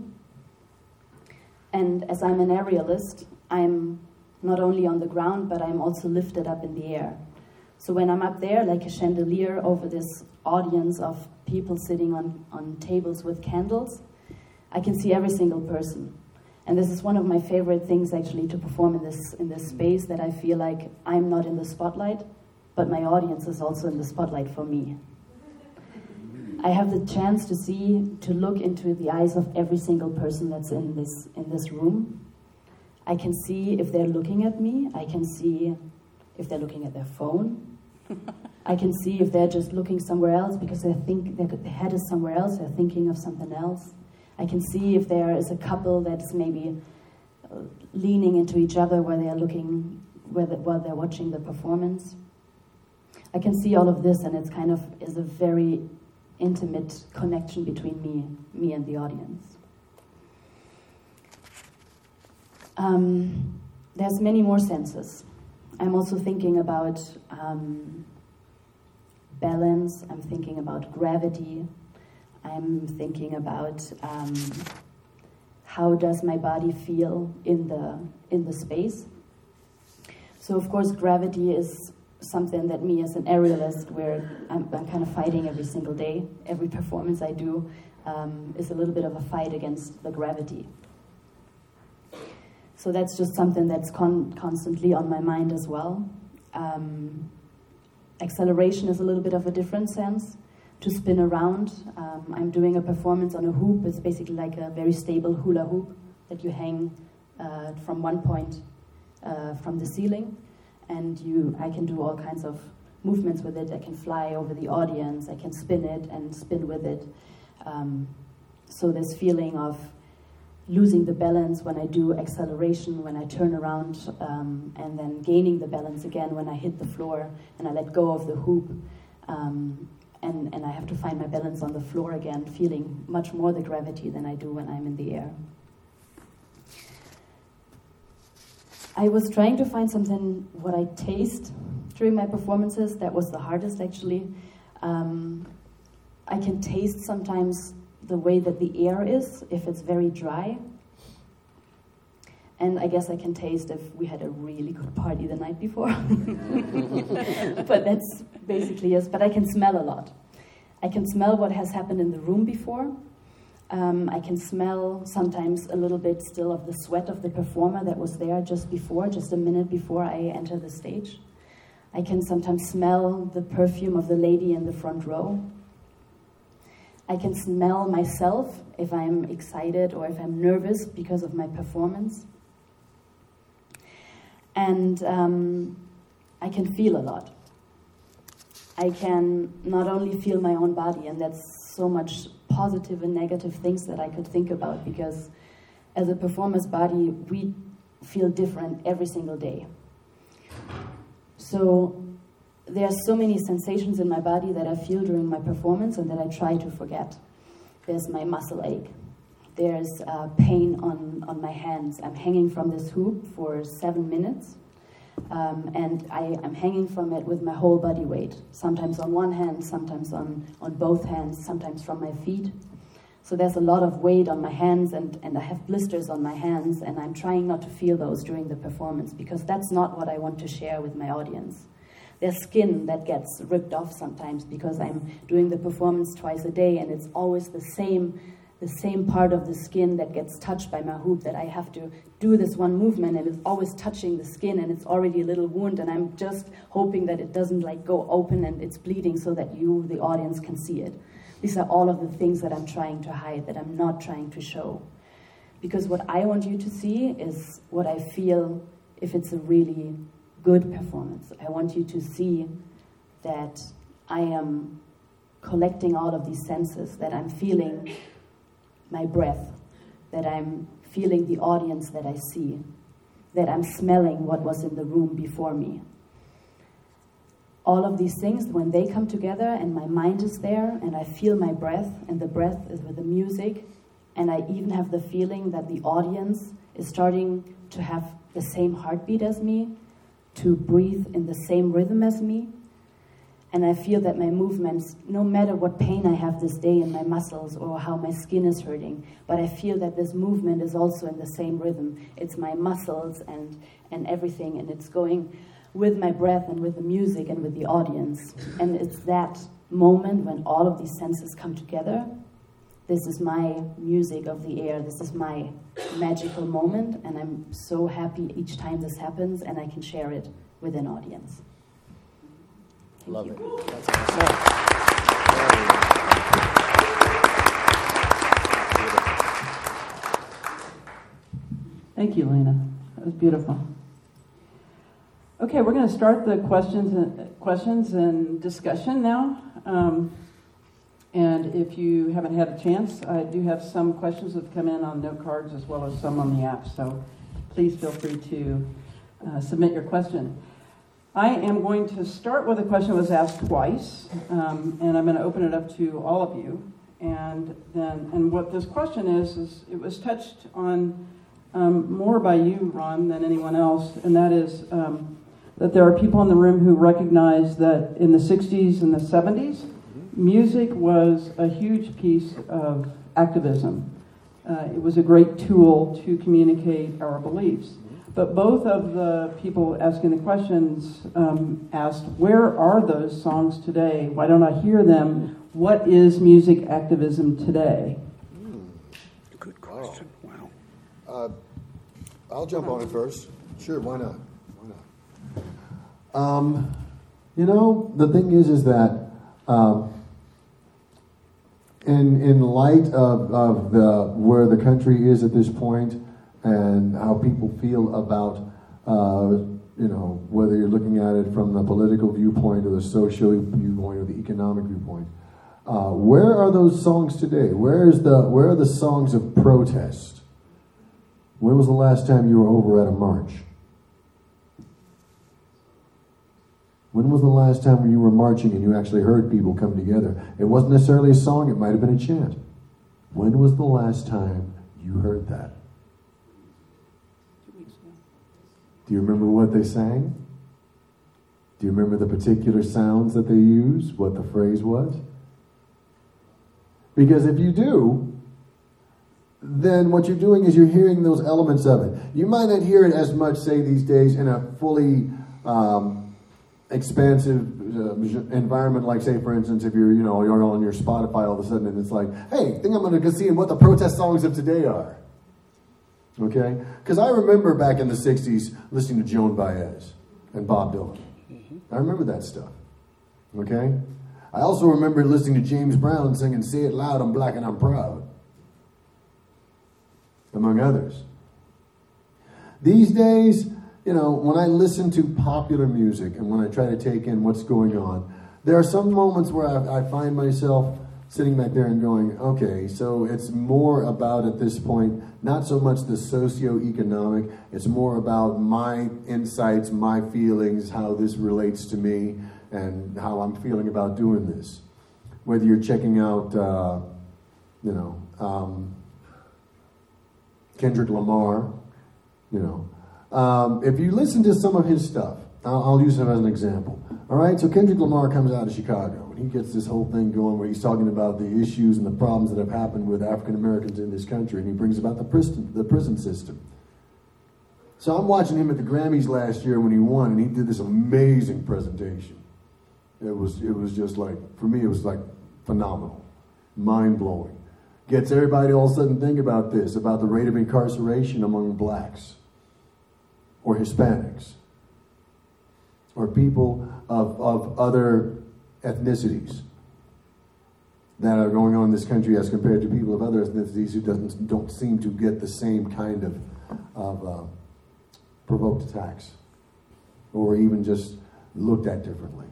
And as I'm an aerialist, I'm not only on the ground, but I'm also lifted up in the air. So when I'm up there, like a chandelier over this audience of people sitting on tables with candles, I can see every single person. And this is one of my favorite things, actually, to perform in this space, that I feel like I'm not in the spotlight, but my audience is also in the spotlight for me. I have the chance to look into the eyes of every single person that's in this room. I can see if they're looking at me. I can see if they're looking at their phone. I can see if they're just looking somewhere else because they think their head is somewhere else, they're thinking of something else. I can see if there is a couple that's maybe leaning into each other while they're watching the performance. I can see all of this, and it's kind of is a very intimate connection between me and the audience. There's many more senses. I'm also thinking about balance. I'm thinking about gravity. I'm thinking about how does my body feel in the space. So of course gravity is something that me as an aerialist, where I'm kind of fighting every single day. Every performance I do is a little bit of a fight against the gravity. So that's just something that's constantly on my mind as well. Acceleration is a little bit of a different sense. To spin around, I'm doing a performance on a hoop. It's basically like a very stable hula hoop that you hang from one point from the ceiling, and I can do all kinds of movements with it. I can fly over the audience, I can spin it and spin with it. So this feeling of losing the balance when I do acceleration, when I turn around, and then gaining the balance again when I hit the floor and I let go of the hoop. And I have to find my balance on the floor again, feeling much more the gravity than I do when I'm in the air. I was trying to find something what I taste during my performances. That was the hardest, actually. I can taste sometimes the way that the air is, if it's very dry. And I guess I can taste if we had a really good party the night before. But that's basically it. But I can smell a lot. I can smell what has happened in the room before. I can smell sometimes a little bit still of the sweat of the performer that was there just a minute before I enter the stage. I can sometimes smell the perfume of the lady in the front row. I can smell myself if I'm excited or if I'm nervous because of my performance. And I can feel a lot. I can not only feel my own body, and that's so much positive and negative things that I could think about, because as a performer's body, we feel different every single day. So there are so many sensations in my body that I feel during my performance and that I try to forget. There's my muscle ache. There's pain on my hands. I'm hanging from this hoop for 7 minutes, and I'm hanging from it with my whole body weight, sometimes on one hand, sometimes on both hands, sometimes from my feet. So there's a lot of weight on my hands, and I have blisters on my hands, and I'm trying not to feel those during the performance, because that's not what I want to share with my audience. There's skin that gets ripped off sometimes because I'm doing the performance twice a day, and it's always the same part of the skin that gets touched by my hoop, that I have to do this one movement and it's always touching the skin, and it's already a little wound, and I'm just hoping that it doesn't go open and it's bleeding so that you, the audience, can see it. These are all of the things that I'm trying to hide, that I'm not trying to show. Because what I want you to see is what I feel if it's a really good performance. I want you to see that I am collecting all of these senses, that I'm feeling my breath, that I'm feeling the audience that I see, that I'm smelling what was in the room before me. All of these things, when they come together and my mind is there and I feel my breath, and the breath is with the music, and I even have the feeling that the audience is starting to have the same heartbeat as me, to breathe in the same rhythm as me, and I feel that my movements, no matter what pain I have this day in my muscles or how my skin is hurting, but I feel that this movement is also in the same rhythm. It's my muscles and everything, and it's going with my breath and with the music and with the audience. And it's that moment when all of these senses come together. This is my music of the air. This is my magical moment, and I'm so happy each time this happens and I can share it with an audience. Thank Love you. it. That's awesome. Thank you, Lena. That was beautiful. Okay, we're going to start the questions and discussion now. And if you haven't had a chance, I do have some questions that have come in on note cards as well as some on the app. So please feel free to submit your question. I am going to start with a question that was asked twice, and I'm going to open it up to all of you. And what this question is it was touched on more by you, Ron, than anyone else, and that is that there are people in the room who recognize that in the 60s and the 70s, music was a huge piece of activism. It was a great tool to communicate our beliefs. But both of the people asking the questions asked, where are those songs today? Why don't I hear them? What is music activism today? Good question. Wow. I'll jump on it first. Sure, why not? You know, the thing is that in light of where the country is at this point and how people feel about whether you're looking at it from the political viewpoint or the social viewpoint or the economic viewpoint, where are those songs today? Where are the songs of protest? When was the last time you were over at a march? When was the last time when you were marching and you actually heard people come together? It wasn't necessarily a song, it might have been a chant. When was the last time you heard that? 2 weeks ago. Do you remember what they sang? Do you remember the particular sounds that they used? What the phrase was? Because if you do, then what you're doing is you're hearing those elements of it. You might not hear it as much, say, these days in a fully expansive environment, like, say, for instance, if you're on your Spotify all of a sudden and it's like, hey, I think I'm going to go see what the protest songs of today are. Okay? Because I remember back in the 60s listening to Joan Baez and Bob Dylan. I remember that stuff. Okay? I also remember listening to James Brown singing, "Say It Loud, I'm Black and I'm Proud," among others. These days, when I listen to popular music and when I try to take in what's going on, there are some moments where I find myself sitting back there and going, okay, so it's more about, at this point, not so much the socio-economic, it's more about my insights, my feelings, how this relates to me, and how I'm feeling about doing this. Whether you're checking out, Kendrick Lamar, if you listen to some of his stuff, I'll use him as an example. All right, so Kendrick Lamar comes out of Chicago, and he gets this whole thing going where he's talking about the issues and the problems that have happened with African Americans in this country, and he brings about the prison system. So I'm watching him at the Grammys last year when he won, and he did this amazing presentation. It was just like, for me, it was like phenomenal, mind-blowing. Gets everybody all of a sudden think about this, about the rate of incarceration among blacks or Hispanics or people of other ethnicities that are going on in this country as compared to people of other ethnicities who don't seem to get the same kind of provoked attacks or even just looked at differently.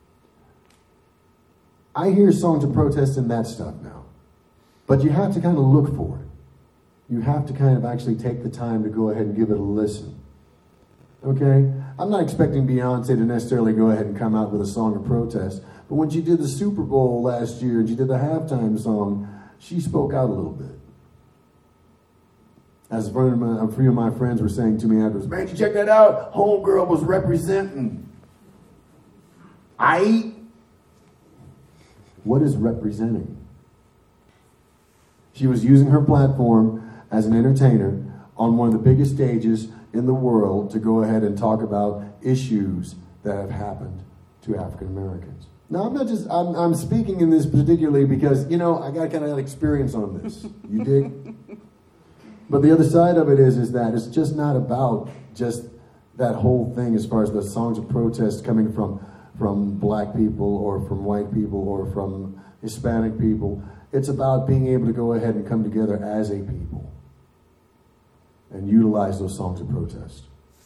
I hear songs of protest and that stuff now. But you have to kind of look for it. You have to kind of actually take the time to go ahead and give it a listen. Okay? I'm not expecting Beyonce to necessarily go ahead and come out with a song of protest, but when she did the Super Bowl last year and she did the halftime song, she spoke out a little bit. As a few of my friends were saying to me afterwards, "Man, you check that out? Homegirl was representing." What is representing? She was using her platform as an entertainer on one of the biggest stages in the world to go ahead and talk about issues that have happened to African Americans. Now, I'm speaking in this particularly because, I got kind of experience on this. You dig? But the other side of it is that it's just not about just that whole thing as far as the songs of protest coming from black people or from white people or from Hispanic people. It's about being able to go ahead and come together as a people and utilize those songs of protest.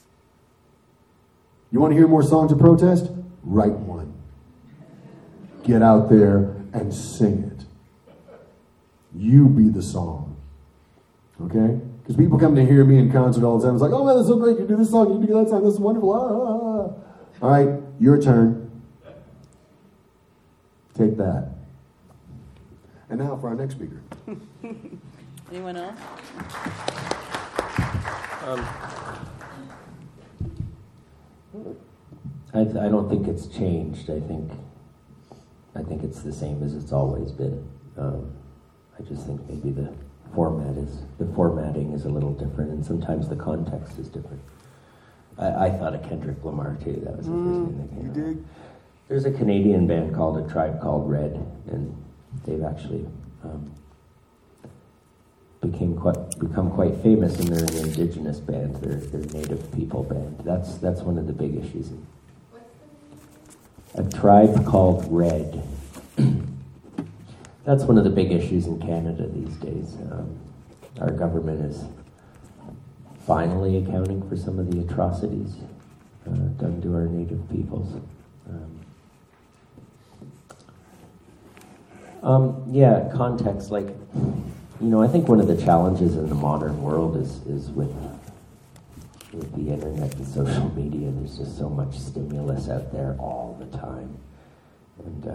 You want to hear more songs of protest? Write one. Get out there and sing it. You be the song. Okay? Because people come to hear me in concert all the time. It's like, "Oh man, that's so great. You do this song, you do that song, that's wonderful. All right, your turn. Take that. And now for our next speaker. Anyone else? I don't think it's changed. I think it's the same as it's always been. I just think maybe the formatting is a little different, and sometimes the context is different. I thought of Kendrick Lamar too. That was the first thing that came. You dig? There's a Canadian band called A Tribe Called Red, and they've actually become quite famous, and they're an indigenous band. They're a native people band. That's one of the big issues. a tribe called Red. That's one of the big issues in Canada these days. Our government is finally accounting for some of the atrocities done to our native peoples. Context, like, I think one of the challenges in the modern world is with the internet and social media. There's just so much stimulus out there all the time, and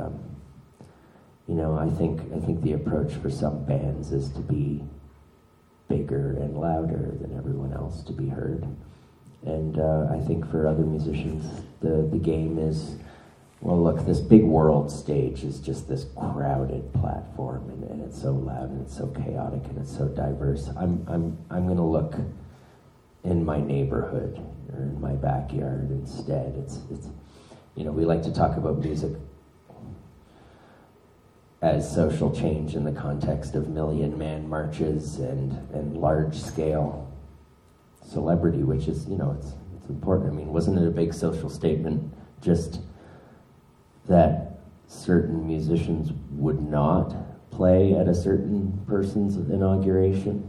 I think the approach for some bands is to be bigger and louder than everyone else to be heard, and I think for other musicians the game is, well, look, this big world stage is just this crowded platform, and it's so loud and it's so chaotic and it's so diverse. I'm going to look in my neighborhood or in my backyard instead. It's we like to talk about music as social change in the context of million-man marches and large-scale celebrity, which is, it's important. I mean, wasn't it a big social statement just that certain musicians would not play at a certain person's inauguration?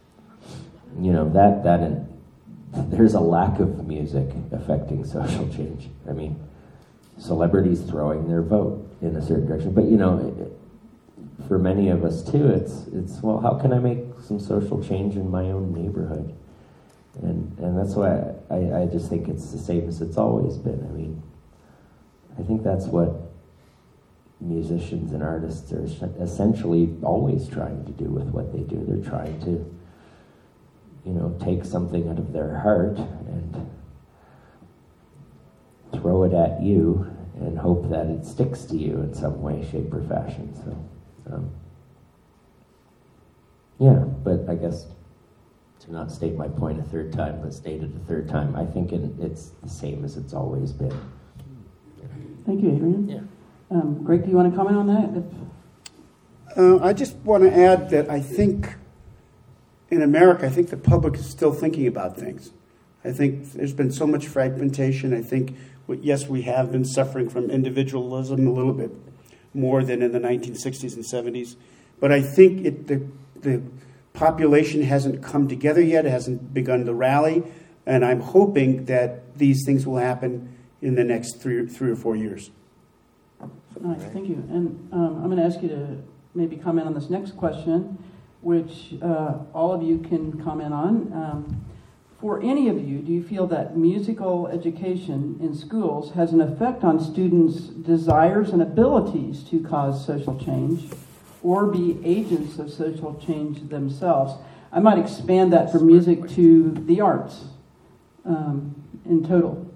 There's a lack of music affecting social change. I mean, celebrities throwing their vote in a certain direction, but for many of us too, it's well, how can I make some social change in my own neighborhood? And that's why I just think it's the same as it's always been. I mean, I think that's what musicians and artists are essentially always trying to do with what they do. They're trying to, take something out of their heart and throw it at you and hope that it sticks to you in some way, shape, or fashion. So, but I guess to not state my point a third time, but state it a third time, I think it's the same as it's always been. Thank you, Adrian. Yeah. Greg, do you want to comment on that? I just want to add that I think in America, I think the public is still thinking about things. I think there's been so much fragmentation. I think, yes, we have been suffering from individualism a little bit more than in the 1960s and 70s. But I think the population hasn't come together yet. It hasn't begun to rally. And I'm hoping that these things will happen in the next three or 4 years. All right, thank you. And I'm going to ask you to maybe comment on this next question, which all of you can comment on. For any of you, do you feel that musical education in schools has an effect on students' desires and abilities to cause social change or be agents of social change themselves? I might expand that from music to the arts in total.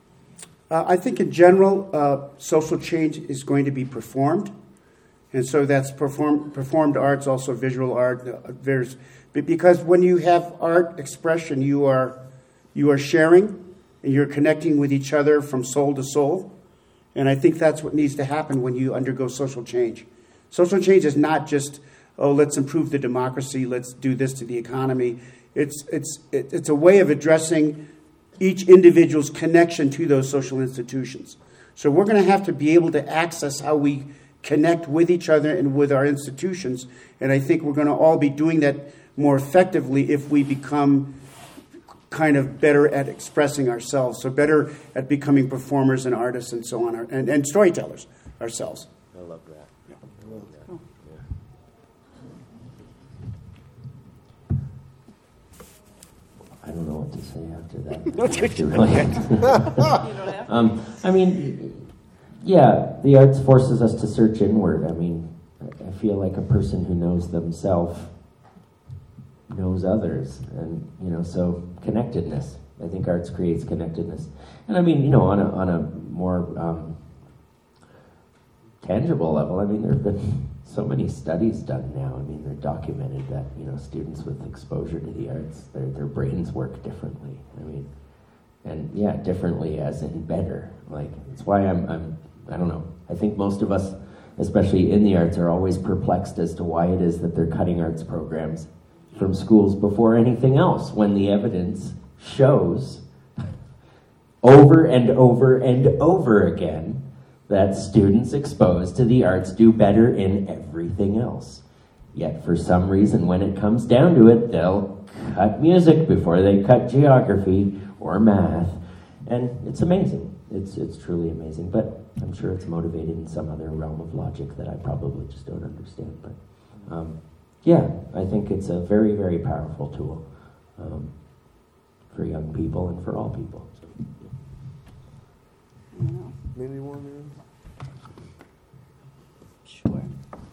I think in general, social change is going to be performed. And so that's performed arts, also visual art. Because when you have art expression, you are sharing and you're connecting with each other from soul to soul. And I think that's what needs to happen when you undergo social change. Social change is not just, let's improve the democracy, let's do this to the economy. It's a way of addressing each individual's connection to those social institutions. So we're going to have to be able to access how we connect with each other and with our institutions. And I think we're going to all be doing that more effectively if we become kind of better at expressing ourselves, so better at becoming performers and artists and so on, and storytellers ourselves. I love that. Yeah. I love that. Cool. Yeah. I don't know what to say after that. I mean, yeah, the arts forces us to search inward. I mean, I feel like a person who knows themselves knows others, and so connectedness. I think arts creates connectedness, and I mean, on a more tangible level. I mean, there have been so many studies done now. I mean, they're documented that students with exposure to the arts, their brains work differently. I mean, and yeah, differently as in better. Like, it's why I don't know. I think most of us, especially in the arts, are always perplexed as to why it is that they're cutting arts programs from schools before anything else, when the evidence shows over and over and over again that students exposed to the arts do better in everything else. Yet for some reason, when it comes down to it, they'll cut music before they cut geography or math. And it's amazing. It's truly amazing. But I'm sure it's motivated in some other realm of logic that I probably just don't understand. But yeah, I think it's a very, very powerful tool for young people and for all people. So, yeah. Maybe one. Sure.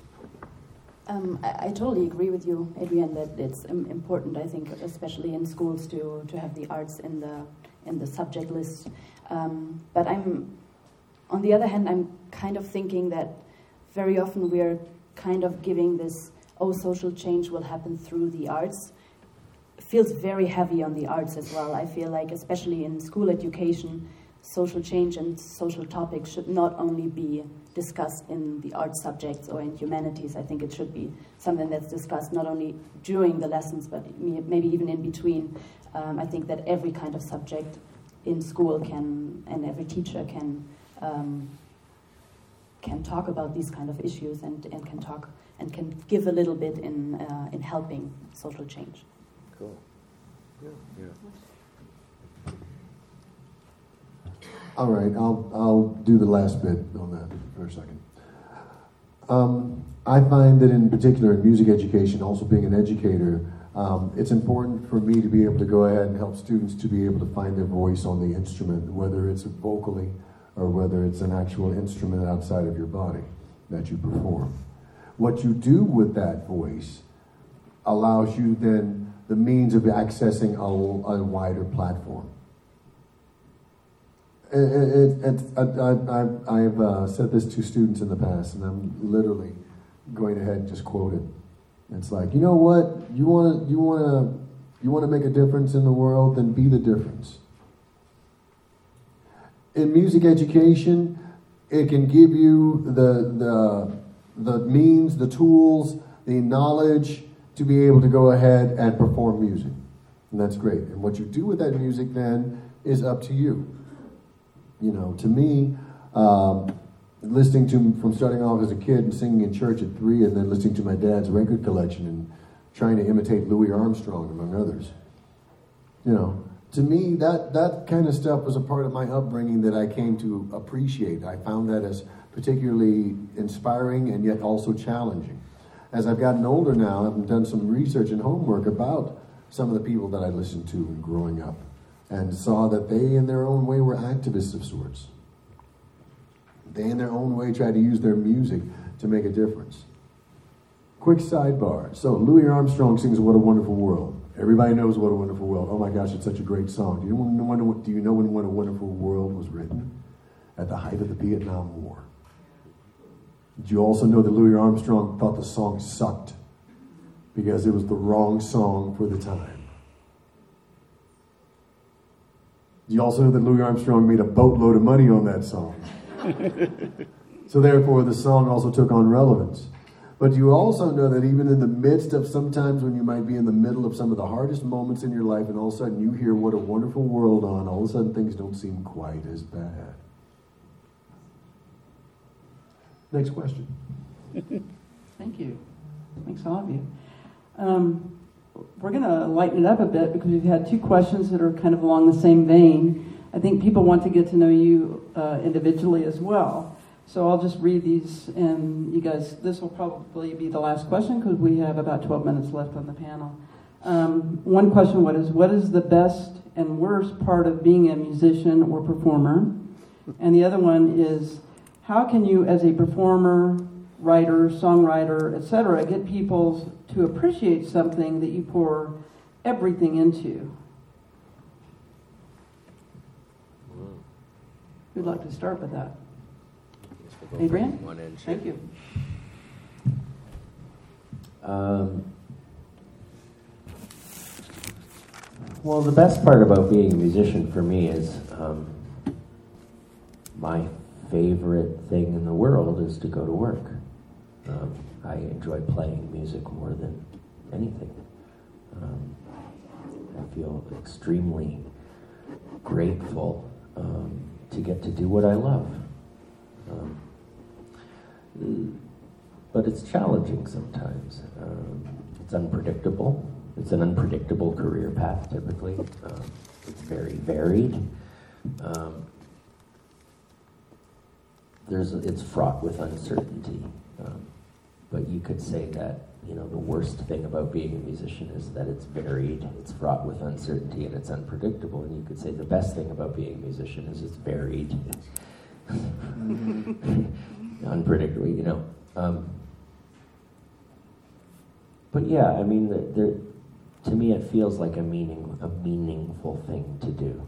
I totally agree with you, Adrian, that it's important, I think, especially in schools, to have the arts in the subject list. But on the other hand, I'm kind of thinking that very often we're kind of giving this, social change will happen through the arts. It feels very heavy on the arts as well. I feel like, especially in school education, social change and social topics should not only be discussed in the art subjects or in humanities. I think it should be something that's discussed not only during the lessons, but maybe even in between. I think that every kind of subject in school can, and every teacher can talk about these kind of issues and can talk and can give a little bit in helping social change. Cool. Yeah. All right, I'll do the last bit on that for a second. I find that in particular in music education, also being an educator, it's important for me to be able to go ahead and help students to be able to find their voice on the instrument, whether it's vocally or whether it's an actual instrument outside of your body that you perform. What you do with that voice allows you then the means of accessing a wider platform. I've said this to students in the past, and I'm literally going ahead and just quote it. It's like, you know what? You want to make a difference in the world, then be the difference. In music education, it can give you the means, the tools, the knowledge to be able to go ahead and perform music, and that's great. And what you do with that music then is up to you. You know, to me, listening to from starting off as a kid and singing in church at 3, and then listening to my dad's record collection and trying to imitate Louis Armstrong, among others. You know, to me, that kind of stuff was a part of my upbringing that I came to appreciate. I found that as particularly inspiring and yet also challenging. As I've gotten older now, I've done some research and homework about some of the people that I listened to in growing up, and saw that they, in their own way, were activists of sorts. They, in their own way, tried to use their music to make a difference. Quick sidebar. So, Louis Armstrong sings What a Wonderful World. Everybody knows What a Wonderful World. Oh my gosh, it's such a great song. Do you know when What a Wonderful World was written? At the height of the Vietnam War. Did you also know that Louis Armstrong thought the song sucked because it was the wrong song for the time? You also know that Louis Armstrong made a boatload of money on that song. So therefore, the song also took on relevance. But you also know that even in the midst of sometimes when you might be in the middle of some of the hardest moments in your life, and all of a sudden you hear What a Wonderful World on, all of a sudden things don't seem quite as bad. Next question. Thank you. Thanks, all of you. We're going to lighten it up a bit because we've had 2 questions that are kind of along the same vein. I think people want to get to know you individually as well. So I'll just read these, and you guys, this will probably be the last question because we have about 12 minutes left on the panel. One question, what is the best and worst part of being a musician or performer? And the other one is, how can you as a performer, writer, songwriter, etc., get people to appreciate something that you pour everything into? Who'd like to start with that? Adrian? Thank you. Well, the best part about being a musician for me is my favorite thing in the world is to go to work. I enjoy playing music more than anything. I feel extremely grateful to get to do what I love. it's challenging sometimes. It's unpredictable. It's an unpredictable career path, typically. It's very varied. It's fraught with uncertainty. But you could say that, the worst thing about being a musician is that it's varied, it's fraught with uncertainty, and it's unpredictable. And you could say the best thing about being a musician is it's varied, unpredictable, But yeah, I mean, to me, it feels like a meaningful thing to do.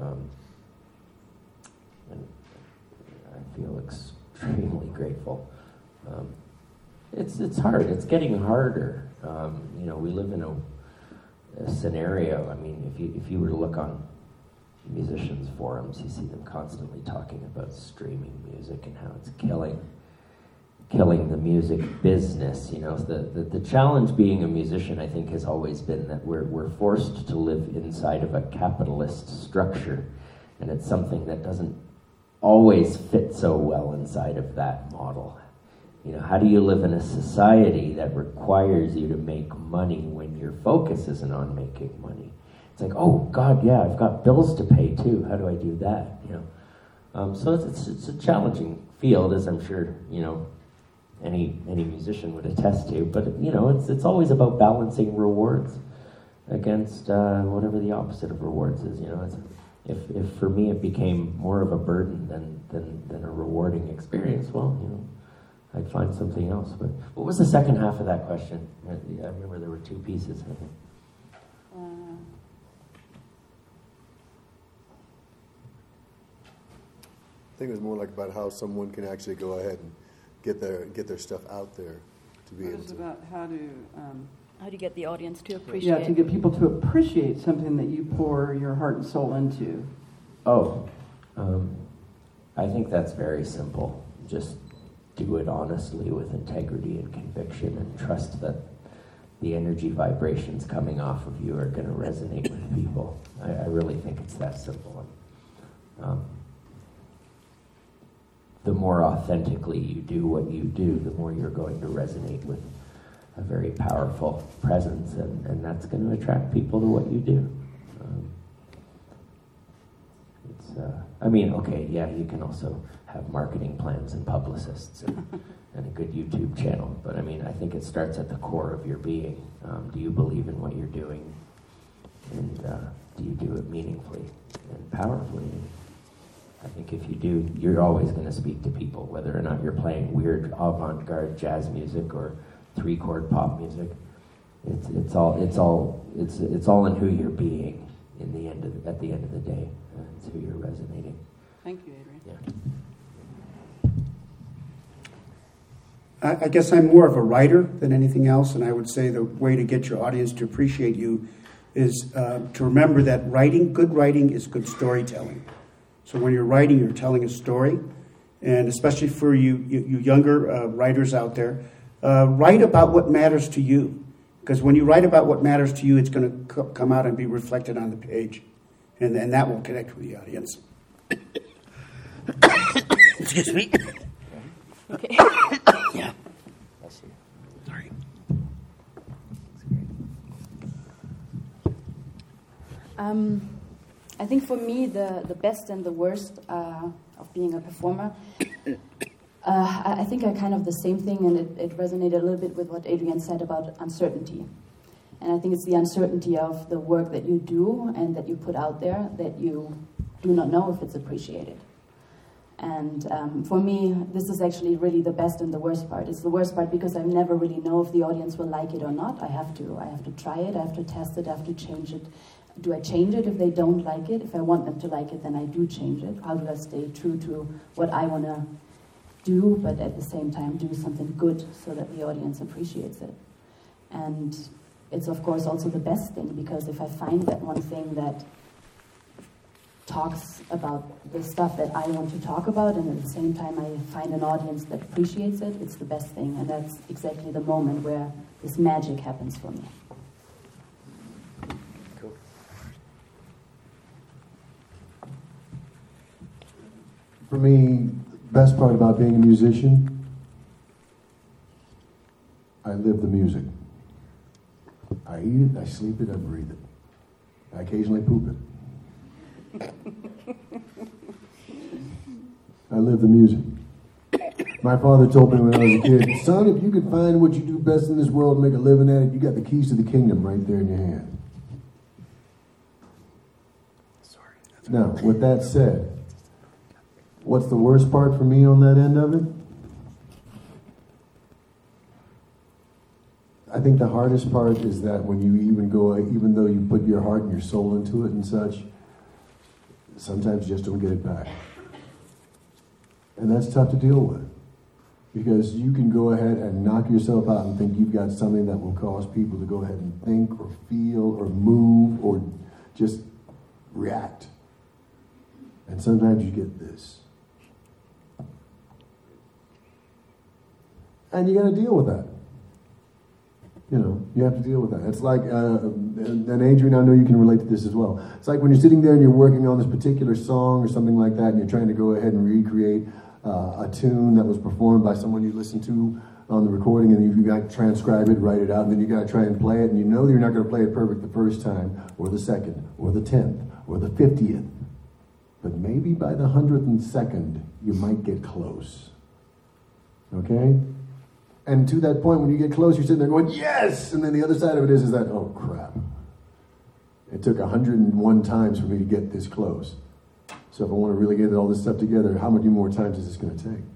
And I feel extremely grateful. It's hard. It's getting harder. We live in a scenario. I mean, if you were to look on musicians' forums, you see them constantly talking about streaming music and how it's killing the music business. The challenge being a musician, I think, has always been that we're forced to live inside of a capitalist structure, and it's something that doesn't always fit so well inside of that model. How do you live in a society that requires you to make money when your focus isn't on making money? It's like, oh God, yeah, I've got bills to pay too. How do I do that? So it's a challenging field, as I'm sure any musician would attest to. But it's always about balancing rewards against whatever the opposite of rewards is. If for me it became more of a burden than a rewarding experience, well, I'd find something else. But what was the second half of that question? I remember there were two pieces. I think it was more like about how someone can actually go ahead and get their stuff out there to be able to. About how to How do you get the audience to appreciate? Yeah, to get people to appreciate something that you pour your heart and soul into. I think that's very simple. Just do it honestly with integrity and conviction, and trust that the energy vibrations coming off of you are going to resonate with people. I really think it's that simple. The more authentically you do what you do, the more you're going to resonate with a very powerful presence, and that's going to attract people to what you do. You can also have marketing plans and publicists and a good YouTube channel, but I think it starts at the core of your being. Do you believe in what you're doing, and do you do it meaningfully and powerfully? I think if you do, you're always going to speak to people, whether or not you're playing weird avant-garde jazz music or 3-chord pop music. It's all in who you're being at the end of the day. It's who you're resonating. Thank you, Adrian. Yeah. I guess I'm more of a writer than anything else, and I would say the way to get your audience to appreciate you is to remember that good writing is good storytelling. So when you're writing, you're telling a story, and especially for you younger writers out there, write about what matters to you. Because when you write about what matters to you, it's going to come out and be reflected on the page, and that will connect with the audience. Excuse me. Okay. Yeah. I see. Sorry. I think for me, the best and the worst of being a performer, I think are kind of the same thing, and it resonated a little bit with what Adrian said about uncertainty. And I think it's the uncertainty of the work that you do and that you put out there that you do not know if it's appreciated. And for me, this is actually really the best and the worst part. It's the worst part because I never really know if the audience will like it or not. I have to try it, I have to test it, I have to change it. Do I change it if they don't like it? If I want them to like it, then I do change it. How do I stay true to what I want to do, but at the same time do something good so that the audience appreciates it? And it's of course also the best thing, because if I find that one thing that talks about the stuff that I want to talk about, and at the same time I find an audience that appreciates it, it's the best thing. And that's exactly the moment where this magic happens for me. Cool. For me, best part about being a musician live the music. I eat it, I sleep it, I breathe it. I occasionally poop it. I live the music. My father told me when I was a kid, son, if you could find what you do best in this world and make a living at it, you got the keys to the kingdom right there in your hand. Now, with that said, what's the worst part for me on that end of it? I think the hardest part is that when you even though you put your heart and your soul into it and such, sometimes you just don't get it back. And that's tough to deal with. Because you can go ahead and knock yourself out and think you've got something that will cause people to go ahead and think or feel or move or just react. And sometimes you get this. And you got to deal with that. You have to deal with that. It's like, and Adrian, I know you can relate to this as well. It's like when you're sitting there and you're working on this particular song or something like that, and you're trying to go ahead and recreate a tune that was performed by someone you listened to on the recording, and you got to transcribe it, write it out, and then you got to try and play it, and you know you're not going to play it perfect the first time, or the second, or the 10th, or the 50th. But maybe by the 102nd, you might get close. Okay? And to that point, when you get close, you're sitting there going, yes! And then the other side of it is that, oh, crap. It took 101 times for me to get this close. So if I want to really get all this stuff together, how many more times is this going to take?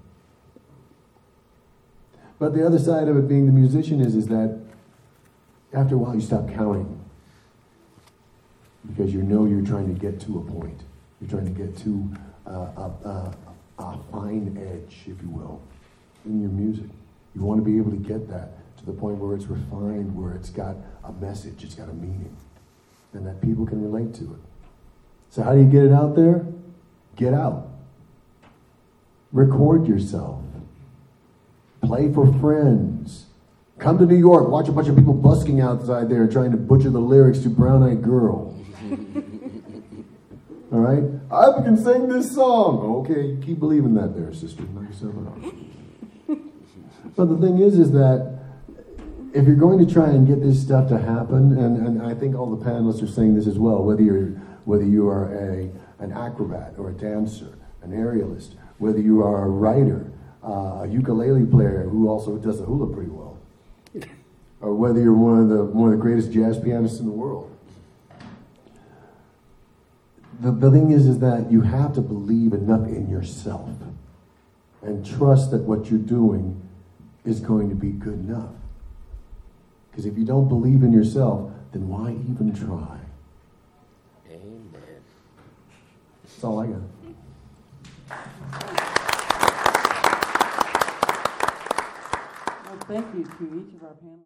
But the other side of it being the musician is that after a while you stop counting. Because you know you're trying to get to a point. You're trying to get to a fine edge, if you will, in your music. You want to be able to get that to the point where it's refined, where it's got a message, it's got a meaning, and that people can relate to it. So how do you get it out there? Get out. Record yourself. Play for friends. Come to New York, watch a bunch of people busking outside there trying to butcher the lyrics to Brown Eyed Girl. All right? I can sing this song. Okay, keep believing that there, sister. Knock yourself out. But the thing is that if you're going to try and get this stuff to happen, and I think all the panelists are saying this as well, whether you are an acrobat or a dancer, an aerialist, whether you are a writer, a ukulele player who also does the hula pretty well, or whether you're one of the greatest jazz pianists in the world. The thing is that you have to believe enough in yourself and trust that what you're doing is going to be good enough. Because if you don't believe in yourself, then why even try? Amen. That's all I got. Well, thank you to each of our panelists.